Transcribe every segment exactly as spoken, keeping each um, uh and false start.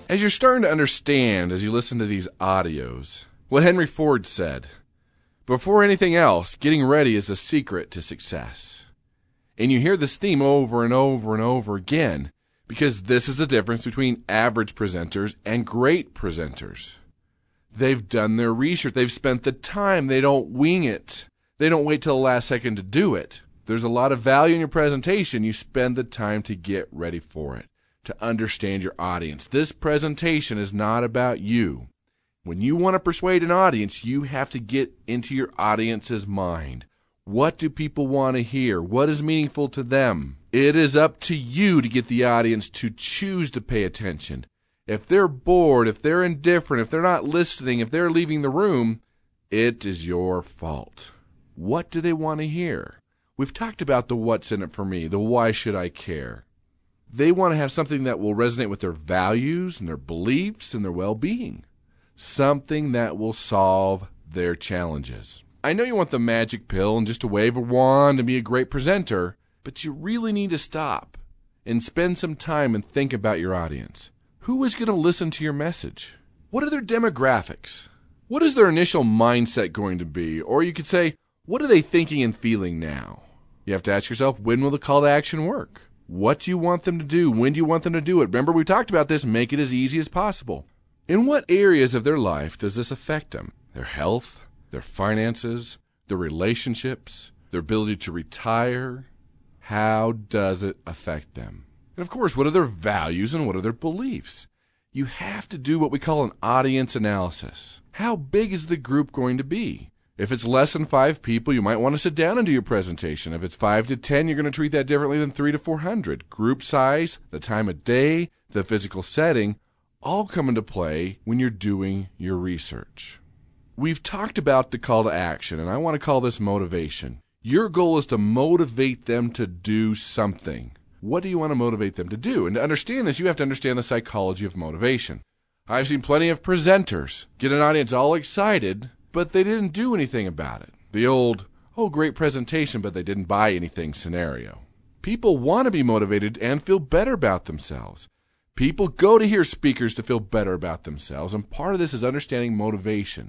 As you're starting to understand as you listen to these audios, what Henry Ford said, before anything else, getting ready is the secret to success. And you hear this theme over and over and over again, because this is the difference between average presenters and great presenters. They've done their research. They've spent the time. They don't wing it. They don't wait till the last second to do it. There's a lot of value in your presentation. You spend the time to get ready for it, to understand your audience. This presentation is not about you. When you want to persuade an audience, you have to get into your audience's mind. What do people want to hear? What is meaningful to them? It is up to you to get the audience to choose to pay attention. If they're bored, if they're indifferent, if they're not listening, if they're leaving the room, it is your fault. What do they want to hear? We've talked about the what's in it for me, the why should I care. They want to have something that will resonate with their values and their beliefs and their well-being. Something that will solve their challenges. I know you want the magic pill and just to wave a wand and be a great presenter, but you really need to stop and spend some time and think about your audience. Who is going to listen to your message? What are their demographics? What is their initial mindset going to be? Or you could say, what are they thinking and feeling now? You have to ask yourself, when will the call to action work? What do you want them to do? When do you want them to do it? Remember, we talked about this. Make it as easy as possible. In what areas of their life does this affect them? Their health, their finances, their relationships, their ability to retire? How does it affect them? And of course, what are their values and what are their beliefs? You have to do what we call an audience analysis. How big is the group going to be? If it's less than five people, you might want to sit down and do your presentation. If it's five to ten, you're going to treat that differently than three to four hundred. Group size, the time of day, the physical setting, all come into play when you're doing your research. We've talked about the call to action, and I want to call this motivation. Your goal is to motivate them to do something. What do you want to motivate them to do? And to understand this, you have to understand the psychology of motivation. I've seen plenty of presenters get an audience all excited, but they didn't do anything about it. The old, oh, great presentation, but they didn't buy anything scenario. People want to be motivated and feel better about themselves. People go to hear speakers to feel better about themselves, and part of this is understanding motivation.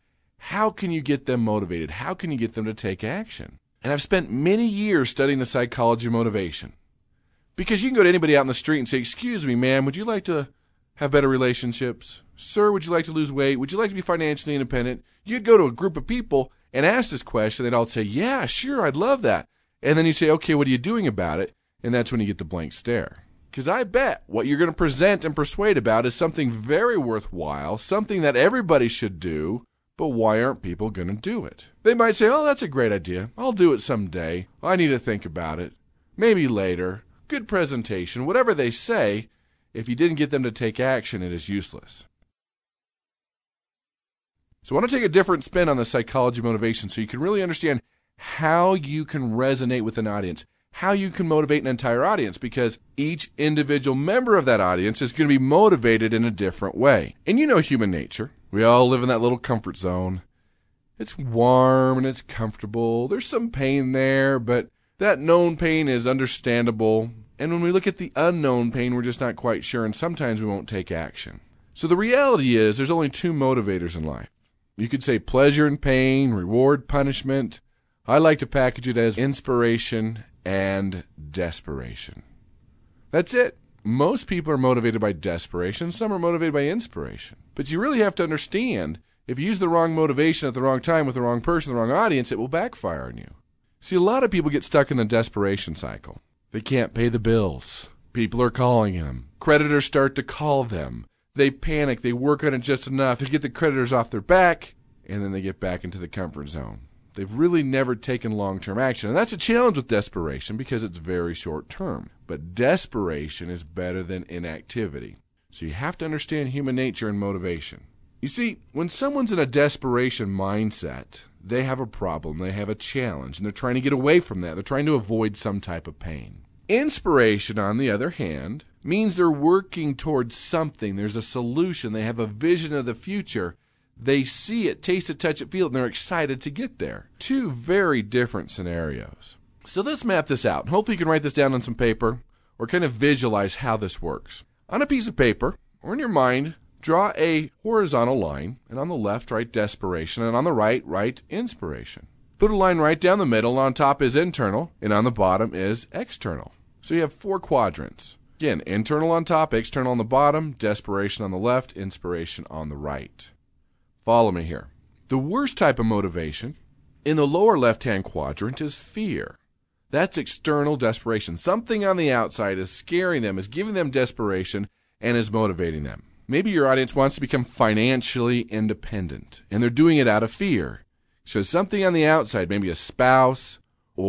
How can you get them motivated? How can you get them to take action? And I've spent many years studying the psychology of motivation. Because you can go to anybody out in the street and say, excuse me, ma'am, would you like to have better relationships? Sir, would you like to lose weight? Would you like to be financially independent? You'd go to a group of people and ask this question. They'd all say, yeah, sure, I'd love that. And then you say, okay, what are you doing about it? And that's when you get the blank stare. Because I bet what you're going to present and persuade about is something very worthwhile, something that everybody should do, but why aren't people going to do it? They might say, oh, that's a great idea. I'll do it someday. I need to think about it. Maybe later. Good presentation. Whatever they say, if you didn't get them to take action, it is useless. So I want to take a different spin on the psychology of motivation so you can really understand how you can resonate with an audience, how you can motivate an entire audience, because each individual member of that audience is going to be motivated in a different way. And you know human nature. We all live in that little comfort zone. It's warm and it's comfortable. There's some pain there, but that known pain is understandable. And when we look at the unknown pain, we're just not quite sure, and sometimes we won't take action. So the reality is there's only two motivators in life. You could say pleasure and pain, reward, punishment. I like to package it as inspiration and desperation. That's it. Most people are motivated by desperation. Some are motivated by inspiration. But you really have to understand, if you use the wrong motivation at the wrong time with the wrong person, the wrong audience, it will backfire on you. See, a lot of people get stuck in the desperation cycle. They can't pay the bills. People are calling them. Creditors start to call them. They panic. They work on it just enough to get the creditors off their back, and then they get back into the comfort zone. They've really never taken long-term action. And that's a challenge with desperation because it's very short-term. But desperation is better than inactivity. So you have to understand human nature and motivation. You see, when someone's in a desperation mindset, they have a problem, they have a challenge, and they're trying to get away from that. They're trying to avoid some type of pain. Inspiration, on the other hand, means they're working towards something. There's a solution. They have a vision of the future. They see it, taste it, touch it, feel it, and they're excited to get there. Two very different scenarios. So let's map this out. Hopefully you can write this down on some paper or kind of visualize how this works. On a piece of paper or in your mind, draw a horizontal line, and on the left write desperation, and on the right write inspiration. Put a line right down the middle, and on top is internal, and on the bottom is external. So you have four quadrants. Again, internal on top, external on the bottom, desperation on the left, inspiration on the right. Follow me here. The worst type of motivation in the lower left-hand quadrant is fear. That's external desperation. Something on the outside is scaring them, is giving them desperation, and is motivating them. Maybe your audience wants to become financially independent, and they're doing it out of fear. So something on the outside, maybe a spouse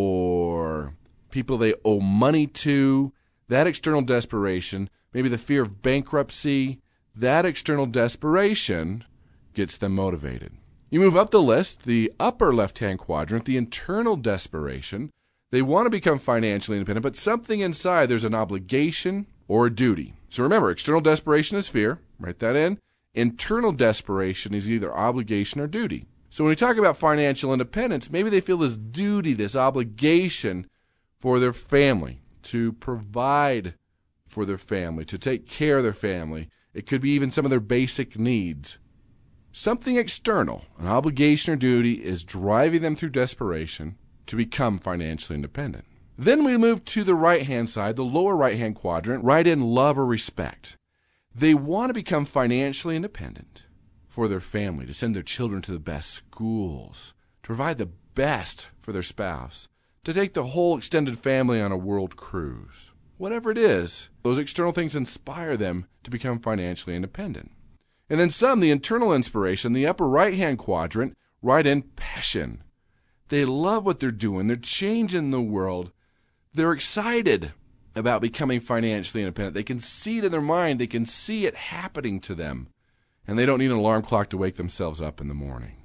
or people they owe money to, that external desperation, maybe the fear of bankruptcy, that external desperation gets them motivated. You move up the list, the upper left-hand quadrant, the internal desperation. They want to become financially independent, but something inside, there's an obligation or a duty. So remember, external desperation is fear. Write that in. Internal desperation is either obligation or duty. So when we talk about financial independence, maybe they feel this duty, this obligation for their family, to provide for their family, to take care of their family. It could be even some of their basic needs. Something external, an obligation or duty, is driving them through desperation to become financially independent. Then we move to the right-hand side, the lower right-hand quadrant, write in love or respect. They want to become financially independent for their family, to send their children to the best schools, to provide the best for their spouse, to take the whole extended family on a world cruise. Whatever it is, those external things inspire them to become financially independent. And then some, the internal inspiration, the upper right-hand quadrant, write in passion. They love what they're doing. They're changing the world. They're excited about becoming financially independent. They can see it in their mind. They can see it happening to them. And they don't need an alarm clock to wake themselves up in the morning.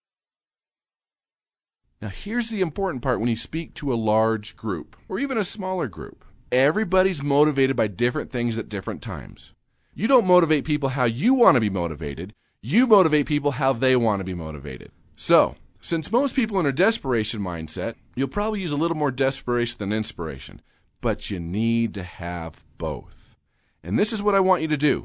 Now, here's the important part when you speak to a large group, or even a smaller group. Everybody's motivated by different things at different times. You don't motivate people how you want to be motivated. You motivate people how they want to be motivated. So, since most people are in a desperation mindset, you'll probably use a little more desperation than inspiration. But you need to have both. And this is what I want you to do.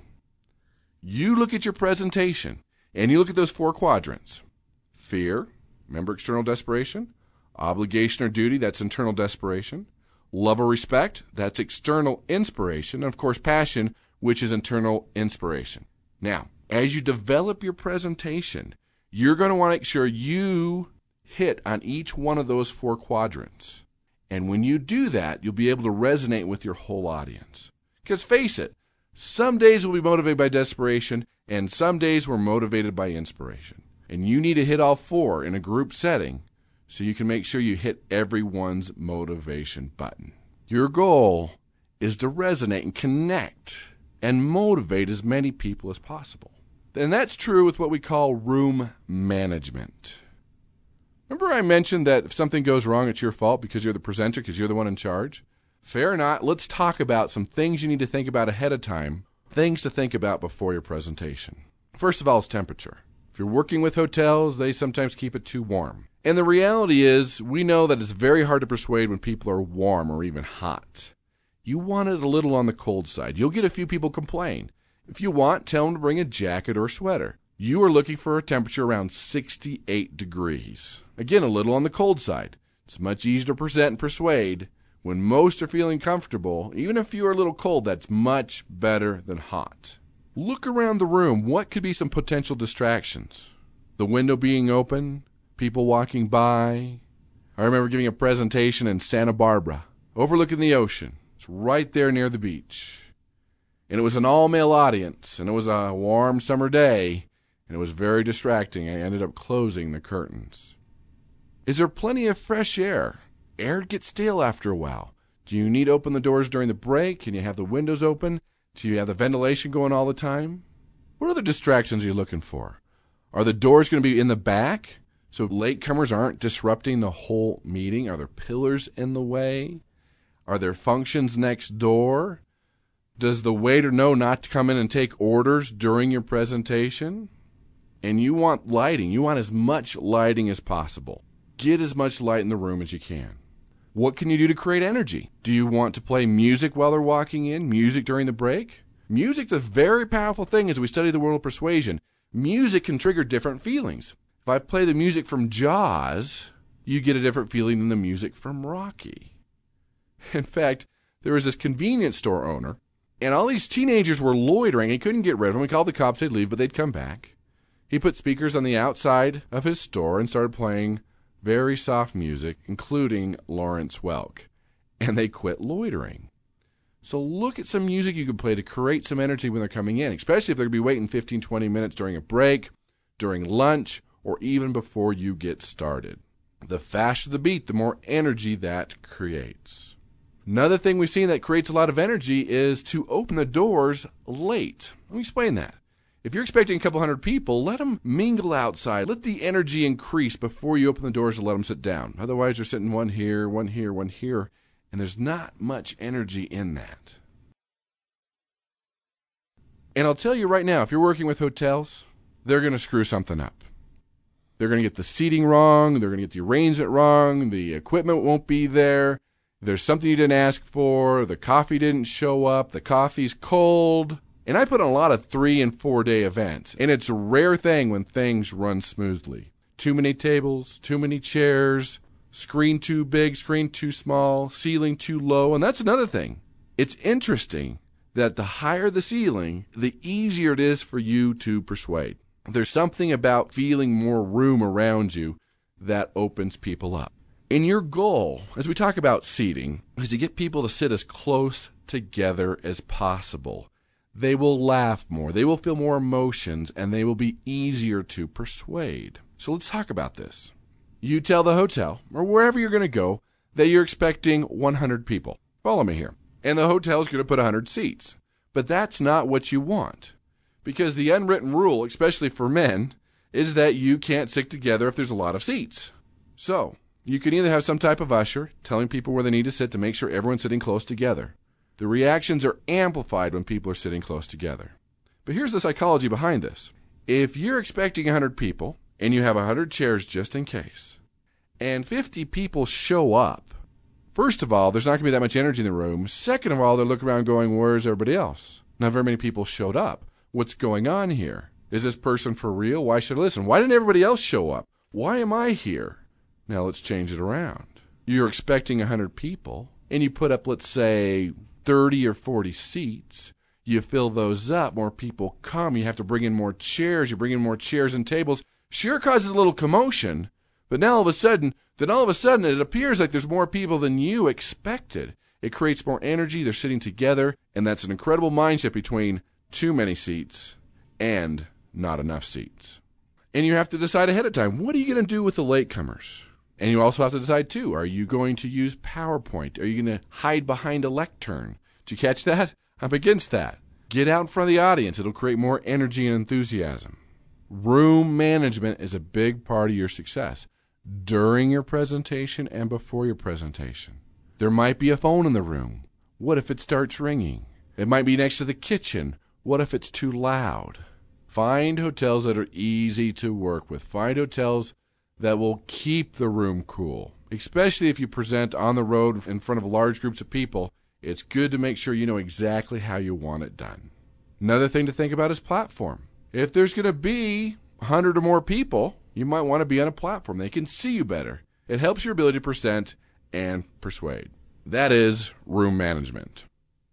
You look at your presentation, and you look at those four quadrants. Fear, remember external desperation. Obligation or duty, that's internal desperation. Love or respect, that's external inspiration. And of course, passion, which is internal inspiration. Now, as you develop your presentation, you're going to want to make sure you hit on each one of those four quadrants. And when you do that, you'll be able to resonate with your whole audience. Because face it, some days we'll be motivated by desperation, and some days we're motivated by inspiration. And you need to hit all four in a group setting so you can make sure you hit everyone's motivation button. Your goal is to resonate and connect and motivate as many people as possible. And that's true with what we call room management. Remember I mentioned that if something goes wrong, it's your fault because you're the presenter, because you're the one in charge? Fair or not, let's talk about some things you need to think about ahead of time, things to think about before your presentation. First of all is temperature. If you're working with hotels, they sometimes keep it too warm. And the reality is, we know that it's very hard to persuade when people are warm or even hot. You want it a little on the cold side. You'll get a few people complain. If you want, tell them to bring a jacket or a sweater. You are looking for a temperature around sixty-eight degrees. Again, a little on the cold side. It's much easier to present and persuade when most are feeling comfortable. Even if you are a little cold, that's much better than hot. Look around the room. What could be some potential distractions? The window being open, people walking by. I remember giving a presentation in Santa Barbara, overlooking the ocean. It's right there near the beach. And it was an all-male audience, and it was a warm summer day, and it was very distracting. I ended up closing the curtains. Is there plenty of fresh air? Air gets stale after a while. Do you need to open the doors during the break? Can you have the windows open? Do you have the ventilation going all the time? What other distractions are you looking for? Are the doors going to be in the back so latecomers aren't disrupting the whole meeting? Are there pillars in the way? Are there functions next door? Does the waiter know not to come in and take orders during your presentation? And you want lighting. You want as much lighting as possible. Get as much light in the room as you can. What can you do to create energy? Do you want to play music while they're walking in? Music during the break? Music's a very powerful thing as we study the world of persuasion. Music can trigger different feelings. If I play the music from Jaws, you get a different feeling than the music from Rocky. In fact, there was this convenience store owner, and all these teenagers were loitering. He couldn't get rid of them. He called the cops. They'd leave, but they'd come back. He put speakers on the outside of his store and started playing very soft music, including Lawrence Welk. And they quit loitering. So look at some music you can play to create some energy when they're coming in, especially if they're going to be waiting fifteen, twenty minutes during a break, during lunch, or even before you get started. The faster the beat, the more energy that creates. Another thing we've seen that creates a lot of energy is to open the doors late. Let me explain that. If you're expecting a couple hundred people, let them mingle outside. Let the energy increase before you open the doors and let them sit down. Otherwise, you're sitting one here, one here, one here, and there's not much energy in that. And I'll tell you right now, if you're working with hotels, they're going to screw something up. They're going to get the seating wrong. They're going to get the arrangement wrong. The equipment won't be there. There's something you didn't ask for. The coffee didn't show up. The coffee's cold. And I put on a lot of three and four day events. And it's a rare thing when things run smoothly. Too many tables, too many chairs, screen too big, screen too small, ceiling too low. And that's another thing. It's interesting that the higher the ceiling, the easier it is for you to persuade. There's something about feeling more room around you that opens people up. And your goal, as we talk about seating, is to get people to sit as close together as possible. They will laugh more, they will feel more emotions, and they will be easier to persuade. So let's talk about this. You tell the hotel, or wherever you're going to go, that you're expecting one hundred people. Follow me here. And the hotel's going to put one hundred seats. But that's not what you want. Because the unwritten rule, especially for men, is that you can't sit together if there's a lot of seats. So, you can either have some type of usher telling people where they need to sit to make sure everyone's sitting close together. The reactions are amplified when people are sitting close together. But here's the psychology behind this. If you're expecting one hundred people, and you have one hundred chairs just in case, and fifty people show up, first of all, there's not going to be that much energy in the room. Second of all, they're looking around going, where's everybody else? Not very many people showed up. What's going on here? Is this person for real? Why should I listen? Why didn't everybody else show up? Why am I here? Now let's change it around. You're expecting one hundred people, and you put up, let's say, thirty or forty seats. You fill those up, more people come, you have to bring in more chairs, you bring in more chairs and tables. Sure causes a little commotion, but now all of a sudden, then all of a sudden it appears like there's more people than you expected. It creates more energy, they're sitting together, and that's an incredible mindset between too many seats and not enough seats. And you have to decide ahead of time, what are you going to do with the latecomers? And you also have to decide, too, are you going to use PowerPoint? Are you going to hide behind a lectern? Did you catch that? I'm against that. Get out in front of the audience. It'll create more energy and enthusiasm. Room management is a big part of your success during your presentation and before your presentation. There might be a phone in the room. What if it starts ringing? It might be next to the kitchen. What if it's too loud? Find hotels that are easy to work with. Find hotels that will keep the room cool, especially if you present on the road in front of large groups of people. It's good to make sure you know exactly how you want it done. Another thing to think about is platform. If there's going to be one hundred or more people, you might want to be on a platform. They can see you better. It helps your ability to present and persuade. That is room management.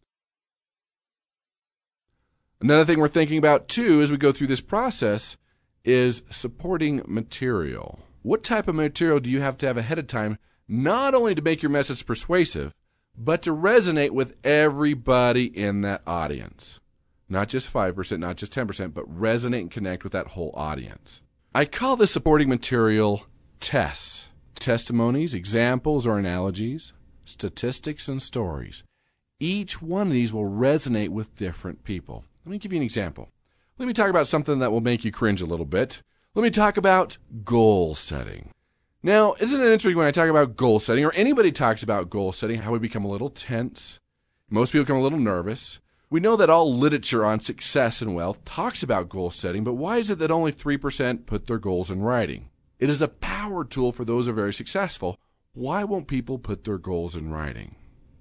Another thing we're thinking about, too, as we go through this process is supporting material. What type of material do you have to have ahead of time, not only to make your message persuasive, but to resonate with everybody in that audience? Not just five percent, not just ten percent, but resonate and connect with that whole audience. I call this supporting material tests, testimonies, examples or analogies, statistics, and stories. Each one of these will resonate with different people. Let me give you an example. Let me talk about something that will make you cringe a little bit. Let me talk about goal setting. Now, isn't it interesting when I talk about goal setting, or anybody talks about goal setting, how we become a little tense? Most people become a little nervous. We know that all literature on success and wealth talks about goal setting, but why is it that only three percent put their goals in writing? It is a power tool for those who are very successful. Why won't people put their goals in writing?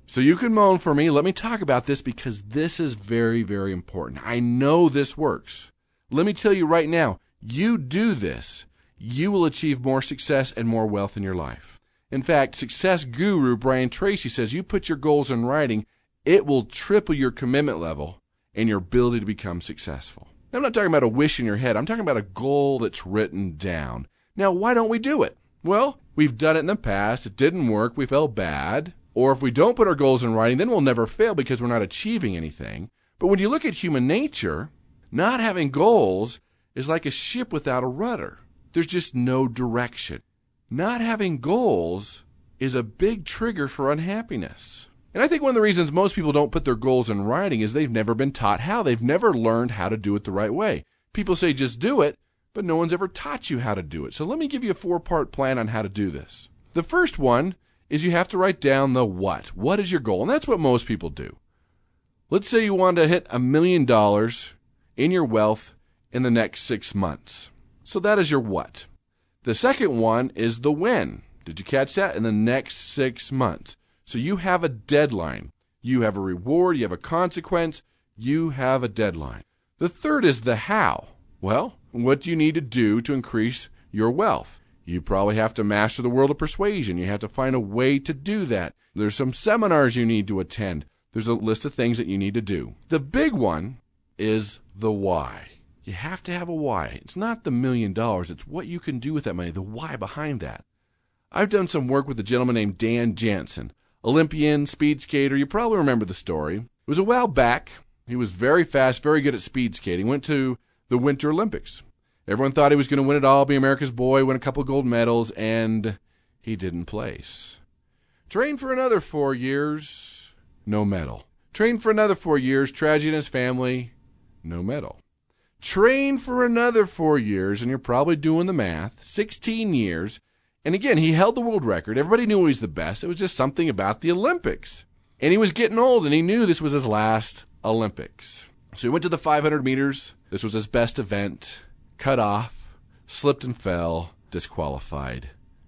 So you can moan for me. Let me talk about this because this is very, very important. I know this works. Let me tell you right now, you do this, you will achieve more success and more wealth in your life. In fact, success guru Brian Tracy says you put your goals in writing, it will triple your commitment level and your ability to become successful. Now, I'm not talking about a wish in your head. I'm talking about a goal that's written down. Now, why don't we do it? Well, we've done it in the past. It didn't work. We felt bad. Or if we don't put our goals in writing, then we'll never fail because we're not achieving anything. But when you look at human nature, not having goals is like a ship without a rudder. There's just no direction. Not having goals is a big trigger for unhappiness. And I think one of the reasons most people don't put their goals in writing is they've never been taught how. They've never learned how to do it the right way. People say just do it, but no one's ever taught you how to do it. So let me give you a four-part plan on how to do this. The first one is you have to write down the what. What is your goal? And that's what most people do. Let's say you want to hit a million dollars in your wealth in the next six months. So that is your what. The second one is the when. Did you catch that? In the next six months. So you have a deadline. You have a reward. You have a consequence. You have a deadline. The third is the how. Well, what do you need to do to increase your wealth? You probably have to master the world of persuasion. You have to find a way to do that. There's some seminars you need to attend. There's a list of things that you need to do. The big one is the why. You have to have a why. It's not the million dollars. It's what you can do with that money, the why behind that. I've done some work with a gentleman named Dan Jansen, Olympian, speed skater. You probably remember the story. It was a while back. He was very fast, very good at speed skating. Went to the Winter Olympics. Everyone thought he was going to win it all, be America's boy, win a couple gold medals, and he didn't place. Trained for another four years, no medal. Trained for another four years, tragedy in his family, no medal. Trained for another four years, and you're probably doing the math, sixteen years. And again, he held the world record. Everybody knew he was the best. It was just something about the Olympics. And he was getting old, and he knew this was his last Olympics. So he went to the five hundred meters. This was his best event. Cut off, slipped and fell, disqualified.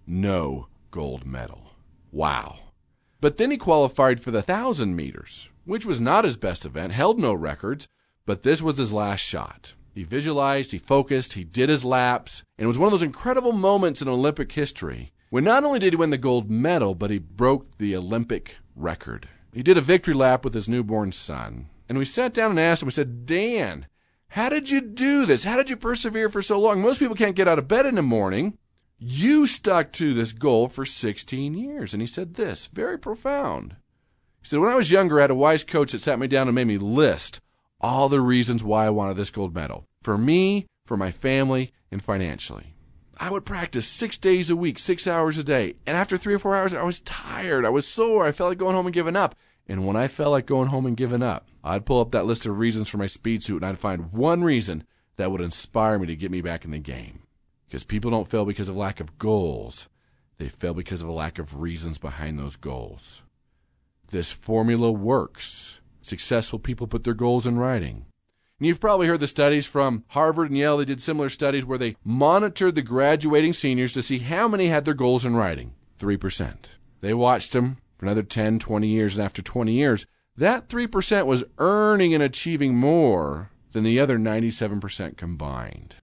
No gold medal. Wow. But then he qualified for the one thousand meters, which was not his best event, held no records, but this was his last shot. He visualized, he focused, he did his laps, and it was one of those incredible moments in Olympic history when not only did he win the gold medal, but he broke the Olympic record. He did a victory lap with his newborn son. And we sat down and asked him, we said, Dan, how did you do this? How did you persevere for so long? Most people can't get out of bed in the morning. You stuck to this goal for sixteen years. And he said this, very profound. He said, when I was younger, I had a wise coach that sat me down and made me list all the reasons why I wanted this gold medal. For me, for my family, and financially. I would practice six days a week, six hours a day. And after three or four hours, I was tired. I was sore. I felt like going home and giving up. And when I felt like going home and giving up, I'd pull up that list of reasons for my speed suit, and I'd find one reason that would inspire me to get me back in the game. Because people don't fail because of lack of goals. They fail because of a lack of reasons behind those goals. This formula works. Successful people put their goals in writing. And you've probably heard the studies from Harvard and Yale. They did similar studies where they monitored the graduating seniors to see how many had their goals in writing. three percent. They watched them for another ten, twenty years, and after twenty years, that three percent was earning and achieving more than the other ninety-seven percent combined.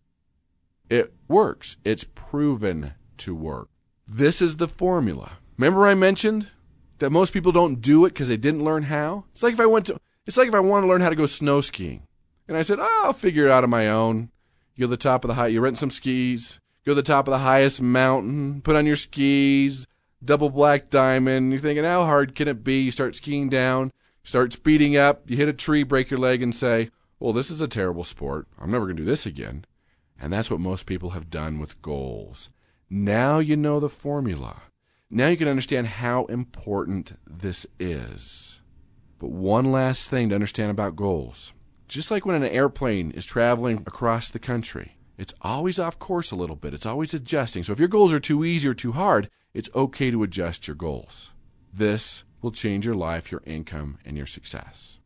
It works. It's proven to work. This is the formula. Remember I mentioned that most people don't do it because they didn't learn how? It's like if I went to, it's like if I want to learn how to go snow skiing. And I said, oh, I'll figure it out on my own. You go to the top of the high, you rent some skis, go to the top of the highest mountain, put on your skis, double black diamond. You're thinking, how hard can it be? You start skiing down, start speeding up, you hit a tree, break your leg, and say, well, this is a terrible sport. I'm never going to do this again. And that's what most people have done with goals. Now you know the formula. Now you can understand how important this is. But one last thing to understand about goals. Just like when an airplane is traveling across the country, it's always off course a little bit. It's always adjusting. So if your goals are too easy or too hard, it's okay to adjust your goals. This will change your life, your income, and your success.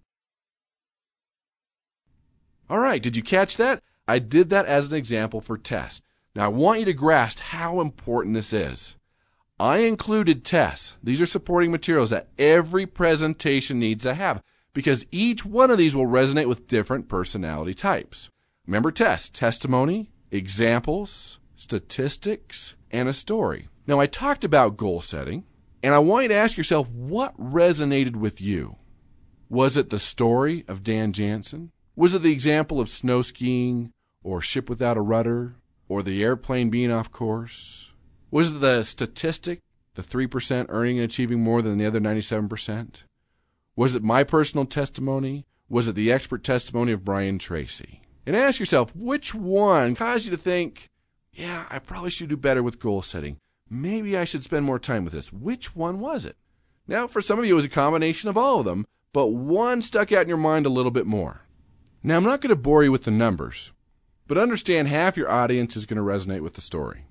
All right, did you catch that? I did that as an example for tests. Now I want you to grasp how important this is. I included tests. These are supporting materials that every presentation needs to have because each one of these will resonate with different personality types. Remember tests, testimony, examples, statistics, and a story. Now, I talked about goal setting, and I want you to ask yourself, what resonated with you? Was it the story of Dan Jansen? Was it the example of snow skiing or ship without a rudder or the airplane being off course? Was it the statistic, the three percent earning and achieving more than the other ninety-seven percent? Was it my personal testimony? Was it the expert testimony of Brian Tracy? And ask yourself, which one caused you to think, yeah, I probably should do better with goal setting. Maybe I should spend more time with this. Which one was it? Now, for some of you, it was a combination of all of them, but one stuck out in your mind a little bit more. Now, I'm not going to bore you with the numbers, but understand half your audience is going to resonate with the story.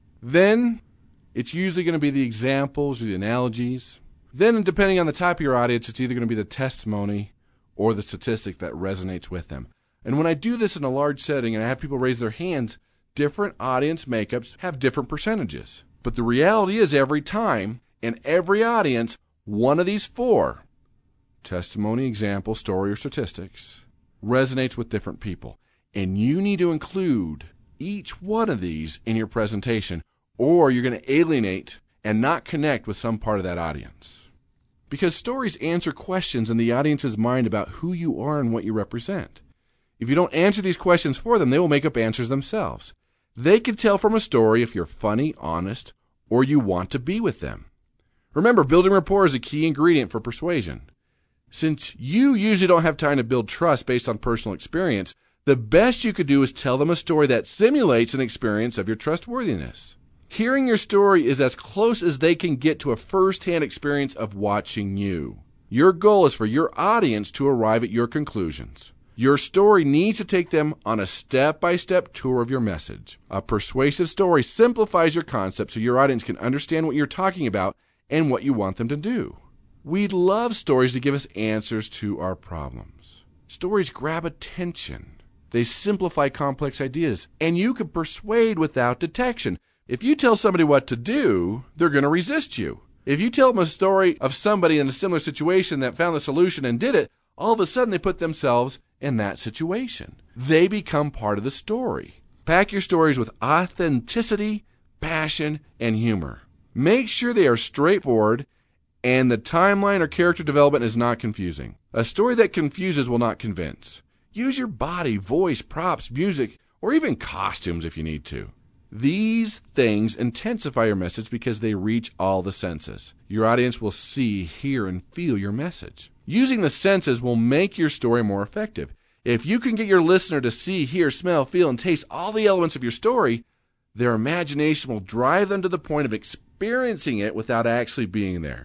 Then, it's usually going to be the examples or the analogies. Then, depending on the type of your audience, it's either going to be the testimony or the statistic that resonates with them. And when I do this in a large setting and I have people raise their hands, different audience makeups have different percentages. But the reality is every time, in every audience, one of these four, testimony, example, story, or statistics, resonates with different people. And you need to include each one of these in your presentation, or you're going to alienate and not connect with some part of that audience. Because stories answer questions in the audience's mind about who you are and what you represent. If you don't answer these questions for them, they will make up answers themselves. They can tell from a story if you're funny, honest, or you want to be with them. Remember, building rapport is a key ingredient for persuasion. Since you usually don't have time to build trust based on personal experience, the best you could do is tell them a story that simulates an experience of your trustworthiness. Hearing your story is as close as they can get to a first-hand experience of watching you. Your goal is for your audience to arrive at your conclusions. Your story needs to take them on a step-by-step tour of your message. A persuasive story simplifies your concept so your audience can understand what you're talking about and what you want them to do. We love stories to give us answers to our problems. Stories grab attention. They simplify complex ideas, and you can persuade without detection. If you tell somebody what to do, they're going to resist you. If you tell them a story of somebody in a similar situation that found the solution and did it, all of a sudden they put themselves in that situation. They become part of the story. Pack your stories with authenticity, passion, and humor. Make sure they are straightforward and the timeline or character development is not confusing. A story that confuses will not convince. Use your body, voice, props, music, or even costumes if you need to. These things intensify your message because they reach all the senses. Your audience will see, hear, and feel your message. Using the senses will make your story more effective. If you can get your listener to see, hear, smell, feel, and taste all the elements of your story, their imagination will drive them to the point of experiencing it without actually being there.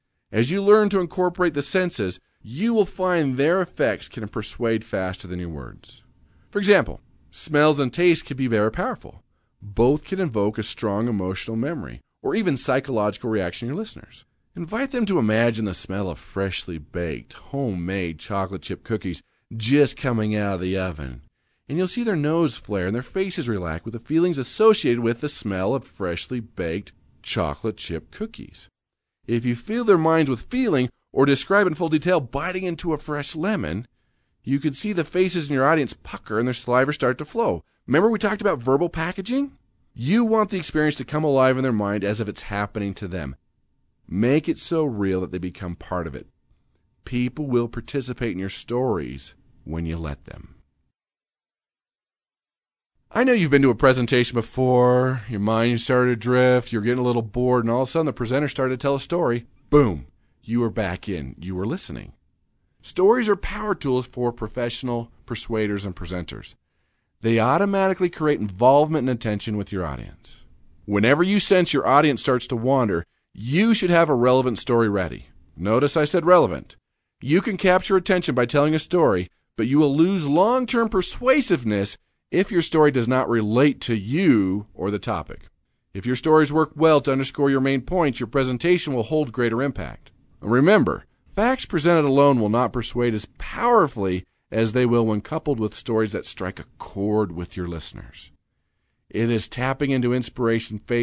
As you learn to incorporate the senses, you will find their effects can persuade faster than your words. For example, smells and tastes can be very powerful. Both can invoke a strong emotional memory or even psychological reaction in your listeners. Invite them to imagine the smell of freshly baked, homemade chocolate chip cookies just coming out of the oven. And you'll see their nose flare and their faces relax with the feelings associated with the smell of freshly baked chocolate chip cookies. If you fill their minds with feeling or describe in full detail biting into a fresh lemon, you can see the faces in your audience pucker and their saliva start to flow. Remember we talked about verbal packaging? You want the experience to come alive in their mind as if it's happening to them. Make it so real that they become part of it. People will participate in your stories when you let them. I know you've been to a presentation before, your mind started to drift, you're getting a little bored, and all of a sudden the presenter started to tell a story. Boom, you were back in, you were listening. Stories are power tools for professional persuaders and presenters. They automatically create involvement and attention with your audience. Whenever you sense your audience starts to wander, you should have a relevant story ready. Notice I said relevant. You can capture attention by telling a story, but you will lose long-term persuasiveness if your story does not relate to you or the topic. If your stories work well to underscore your main points, your presentation will hold greater impact. Remember, facts presented alone will not persuade as powerfully as they will when coupled with stories that strike a chord with your listeners. It is tapping into inspiration, faith,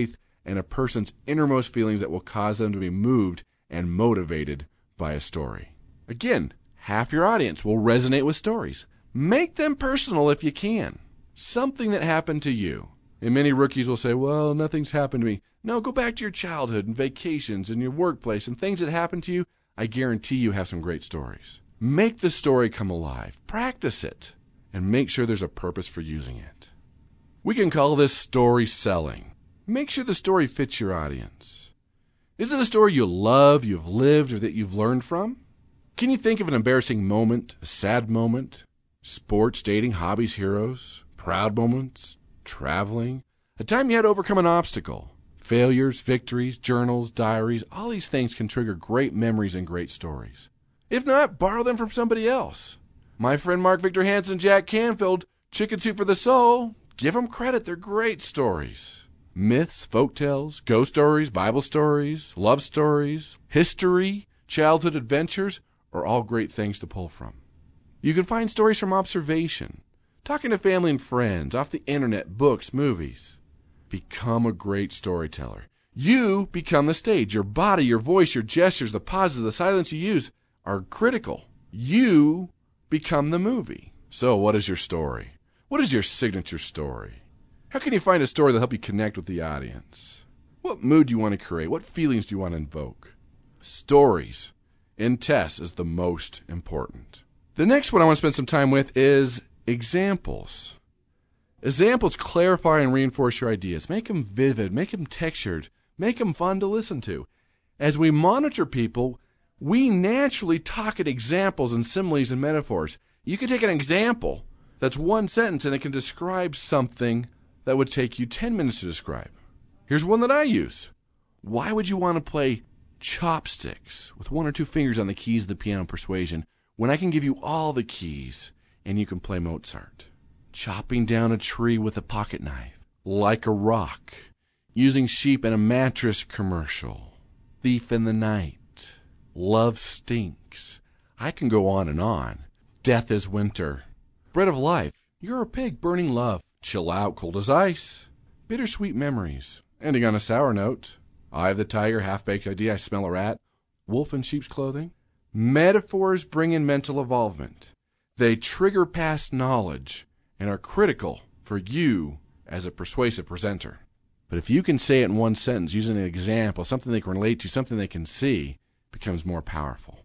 and a person's innermost feelings that will cause them to be moved and motivated by a story. Again, half your audience will resonate with stories. Make them personal if you can. Something that happened to you. And many rookies will say, well, nothing's happened to me. No, go back to your childhood and vacations and your workplace and things that happened to you. I guarantee you have some great stories. Make the story come alive. Practice it. And make sure there's a purpose for using it. We can call this story selling. Make sure the story fits your audience. Is it a story you love, you've lived, or that you've learned from? Can you think of an embarrassing moment, a sad moment, sports, dating, hobbies, heroes, proud moments, traveling, a time you had to overcome an obstacle, failures, victories, journals, diaries? All these things can trigger great memories and great stories. If not, borrow them from somebody else. My friend Mark Victor Hansen, Jack Canfield, Chicken Soup for the Soul, give them credit. They're great stories. Myths, folktales, ghost stories, Bible stories, love stories, history, childhood adventures are all great things to pull from. You can find stories from observation, talking to family and friends, off the internet, books, movies. Become a great storyteller. You become the stage. Your body, your voice, your gestures, the pauses, the silence you use are critical. You become the movie. So what is your story? What is your signature story? How can you find a story that'll help you connect with the audience? What mood do you want to create? What feelings do you want to invoke? Stories in tests is the most important. The next one I want to spend some time with is examples. Examples clarify and reinforce your ideas. Make them vivid. Make them textured. Make them fun to listen to. As we monitor people, we naturally talk at examples and similes and metaphors. You can take an example that's one sentence and it can describe something that would take you ten minutes to describe. Here's one that I use. Why would you want to play chopsticks with one or two fingers on the keys of the piano persuasion when I can give you all the keys and you can play Mozart? Chopping down a tree with a pocket knife, like a rock, using sheep in a mattress commercial, thief in the night, love stinks. I can go on and on. Death is winter. Bread of life. You're a pig burning love. Chill out, cold as ice. Bittersweet memories. Ending on a sour note. Eye of the tiger, half-baked idea, I smell a rat. Wolf in sheep's clothing. Metaphors bring in mental involvement. They trigger past knowledge and are critical for you as a persuasive presenter. But if you can say it in one sentence, using an example, something they can relate to, something they can see, it becomes more powerful.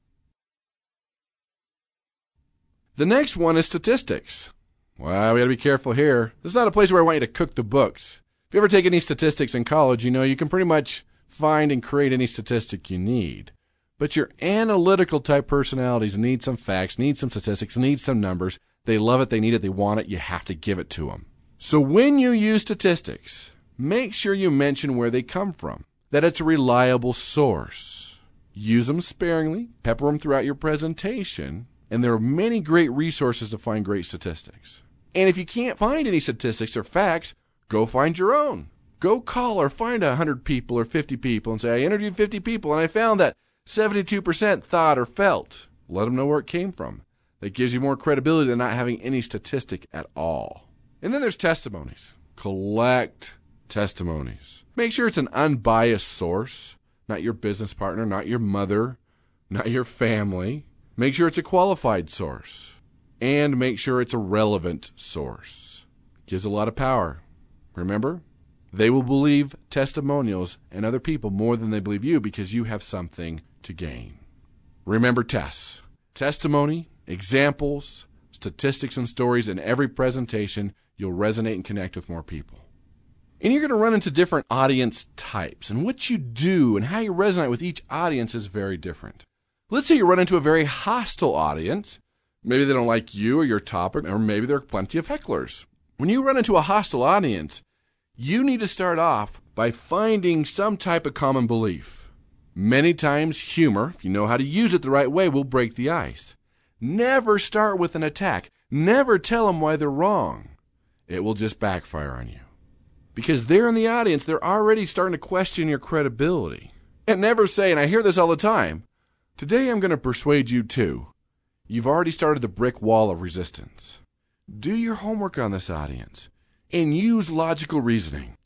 The next one is statistics. Well, we got to be careful here. This is not a place where I want you to cook the books. If you ever take any statistics in college, you know you can pretty much find and create any statistic you need. But your analytical type personalities need some facts, need some statistics, need some numbers. They love it, they need it, they want it. You have to give it to them. So when you use statistics, make sure you mention where they come from, that it's a reliable source. Use them sparingly, pepper them throughout your presentation, and there are many great resources to find great statistics. And if you can't find any statistics or facts, go find your own. Go call or find one hundred people or fifty people and say, I interviewed fifty people and I found that seventy-two percent thought or felt. Let them know where it came from. That gives you more credibility than not having any statistic at all. And then there's testimonies. Collect testimonies. Make sure it's an unbiased source, not your business partner, not your mother, not your family. Make sure it's a qualified source. And make sure it's a relevant source. Gives a lot of power. Remember? They will believe testimonials and other people more than they believe you because you have something to gain. Remember tests. Testimony, examples, statistics, and stories in every presentation. You'll resonate and connect with more people. And you're going to run into different audience types. And what you do and how you resonate with each audience is very different. Let's say you run into a very hostile audience. Maybe they don't like you or your topic, or maybe there are plenty of hecklers. When you run into a hostile audience, you need to start off by finding some type of common belief. Many times, humor, if you know how to use it the right way, will break the ice. Never start with an attack. Never tell them why they're wrong. It will just backfire on you. Because they're in the audience, they're already starting to question your credibility. And never say, and I hear this all the time, today I'm going to persuade you too. You've already started the brick wall of resistance. Do your homework on this audience and use logical reasoning.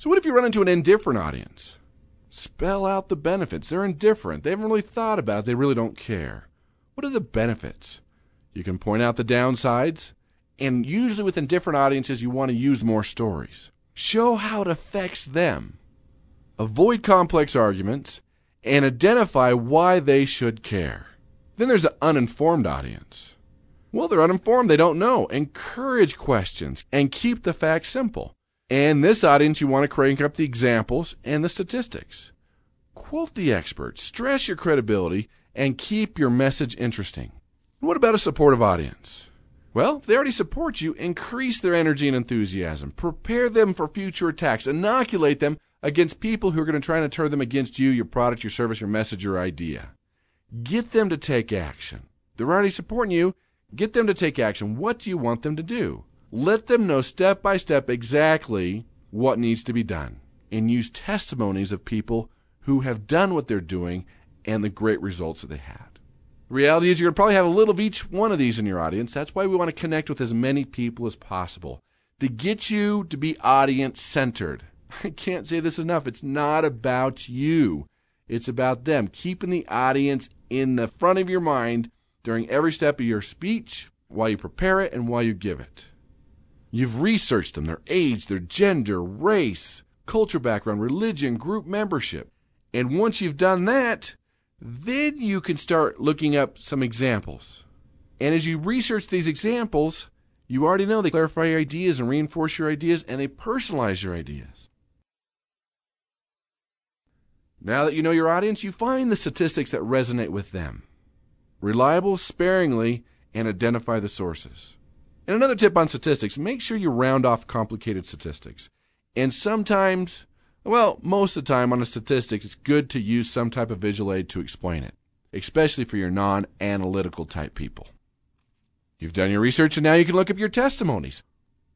So what if you run into an indifferent audience? Spell out the benefits. They're indifferent. They haven't really thought about it. They really don't care. What are the benefits? You can point out the downsides, and usually with indifferent audiences, you want to use more stories. Show how it affects them. Avoid complex arguments, and identify why they should care. Then there's the uninformed audience. Well, they're uninformed. They don't know. Encourage questions and keep the facts simple. And this audience, you want to crank up the examples and the statistics. Quote the experts, stress your credibility, and keep your message interesting. What about a supportive audience? Well, if they already support you, increase their energy and enthusiasm. Prepare them for future attacks. Inoculate them against people who are going to try to turn them against you, your product, your service, your message, your idea. Get them to take action. They're already supporting you. Get them to take action. What do you want them to do? Let them know step by step exactly what needs to be done. And use testimonies of people who have done what they're doing and the great results that they had. The reality is you're going to probably have a little of each one of these in your audience. That's why we want to connect with as many people as possible to get you to be audience-centered. I can't say this enough. It's not about you. It's about them. Keeping the audience in the front of your mind during every step of your speech, while you prepare it and while you give it. You've researched them, their age, their gender, race, culture background, religion, group membership. And once you've done that, then you can start looking up some examples. And as you research these examples, you already know they clarify your ideas and reinforce your ideas, and they personalize your ideas. Now that you know your audience, you find the statistics that resonate with them. Reliable sparingly, and identify the sources. And another tip on statistics, make sure you round off complicated statistics. And sometimes, well, most of the time on a statistics, it's good to use some type of visual aid to explain it, especially for your non-analytical type people. You've done your research, and now you can look up your testimonies.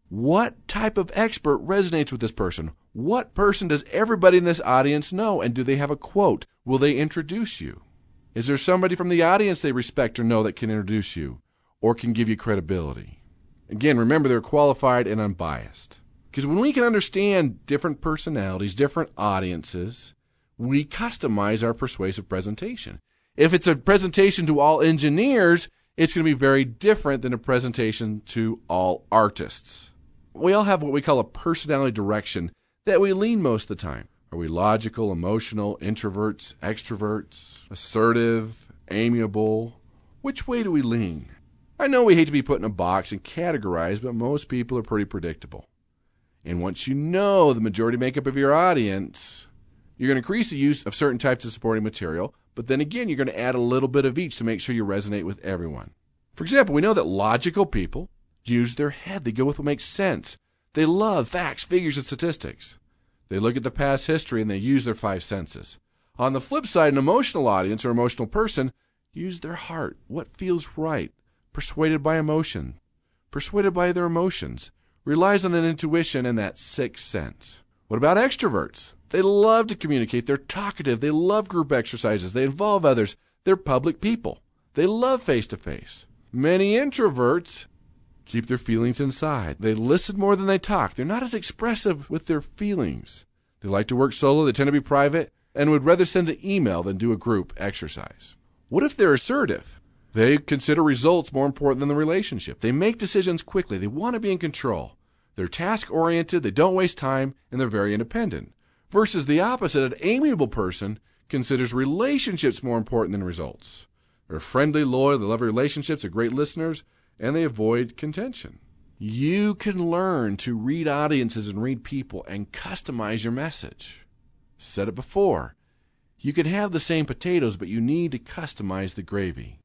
What type of expert resonates with this person? What person does everybody in this audience know? And do they have a quote? Will they introduce you? Is there somebody from the audience they respect or know that can introduce you or can give you credibility? Again, remember they're qualified and unbiased. Because when we can understand different personalities, different audiences, we customize our persuasive presentation. If it's a presentation to all engineers, it's going to be very different than a presentation to all artists. We all have what we call a personality direction that we lean most of the time. Are we logical, emotional, introverts, extroverts, assertive, amiable? Which way do we lean? I know we hate to be put in a box and categorized, but most people are pretty predictable. And once you know the majority makeup of your audience, you're going to increase the use of certain types of supporting material, but then again, you're going to add a little bit of each to make sure you resonate with everyone. For example, we know that logical people use their head. They go with what makes sense. They love facts, figures, and statistics. They look at the past history and they use their five senses. On the flip side, an emotional audience or emotional person use their heart, what feels right, persuaded by emotion, persuaded by their emotions, relies on an intuition and that sixth sense. What about extroverts? They love to communicate. They're talkative. They love group exercises. They involve others. They're public people. They love face-to-face. Many introverts keep their feelings inside. They listen more than they talk. They're not as expressive with their feelings. They like to work solo. They tend to be private and would rather send an email than do a group exercise. What if they're assertive? They consider results more important than the relationship. They make decisions quickly. They want to be in control. They're task-oriented. They don't waste time, and they're very independent. Versus the opposite, an amiable person considers relationships more important than results. They're friendly, loyal, they love relationships, they're great listeners, and they avoid contention. You can learn to read audiences and read people and customize your message. Said it before. You can have the same potatoes, but you need to customize the gravy.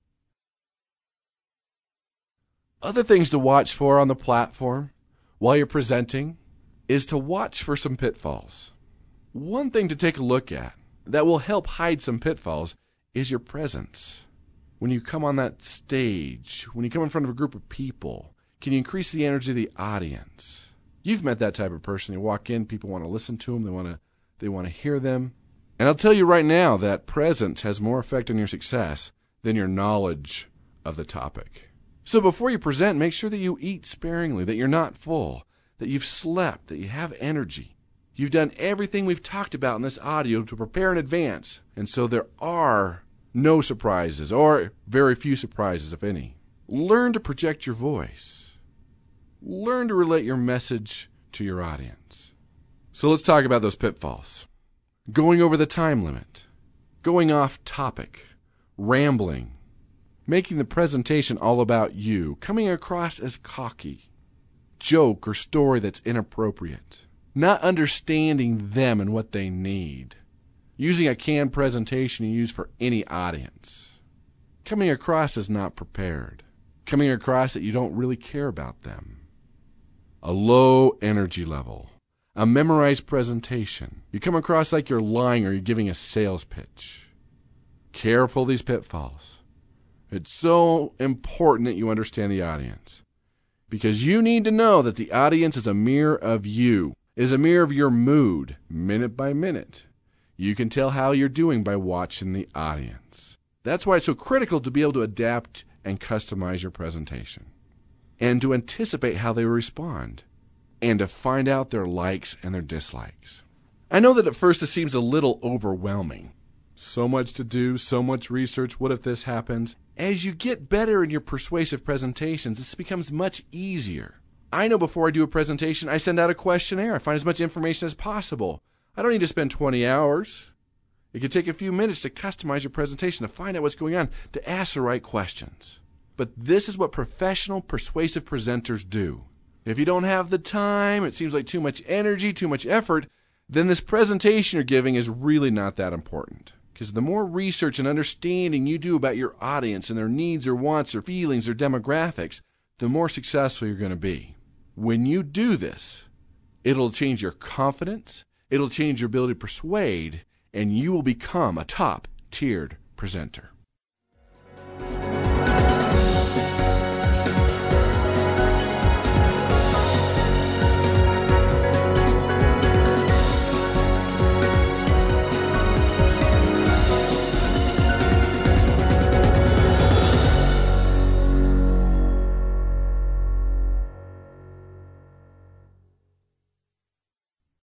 Other things to watch for on the platform while you're presenting is to watch for some pitfalls. One thing to take a look at that will help hide some pitfalls is your presence. When you come on that stage, when you come in front of a group of people, can you increase the energy of the audience? You've met that type of person. You walk in, people want to listen to them, they want to, they want to hear them. And I'll tell you right now that presence has more effect on your success than your knowledge of the topic. So before you present, make sure that you eat sparingly, that you're not full, that you've slept, that you have energy. You've done everything we've talked about in this audio to prepare in advance, and so there are no surprises, or very few surprises, if any. Learn to project your voice. Learn to relate your message to your audience. So let's talk about those pitfalls. Going over the time limit, going off topic, rambling, making the presentation all about you, coming across as cocky, joke or story that's inappropriate, not understanding them and what they need, using a canned presentation you use for any audience, coming across as not prepared, coming across that you don't really care about them, a low energy level, a memorized presentation. You come across like you're lying or you're giving a sales pitch. Careful of these pitfalls. It's so important that you understand the audience, because you need to know that the audience is a mirror of you, is a mirror of your mood, minute by minute. You can tell how you're doing by watching the audience. That's why it's so critical to be able to adapt and customize your presentation, and to anticipate how they respond, and to find out their likes and their dislikes. I know that at first this seems a little overwhelming. So much to do, so much research, what if this happens? As you get better in your persuasive presentations, this becomes much easier. I know before I do a presentation, I send out a questionnaire. I find as much information as possible. I don't need to spend twenty hours. It can take a few minutes to customize your presentation, to find out what's going on, to ask the right questions. But this is what professional persuasive presenters do. If you don't have the time, it seems like too much energy, too much effort, then this presentation you're giving is really not that important. Because the more research and understanding you do about your audience and their needs or wants or feelings or demographics, the more successful you're going to be. When you do this, it'll change your confidence, it'll change your ability to persuade, and you will become a top-tiered presenter.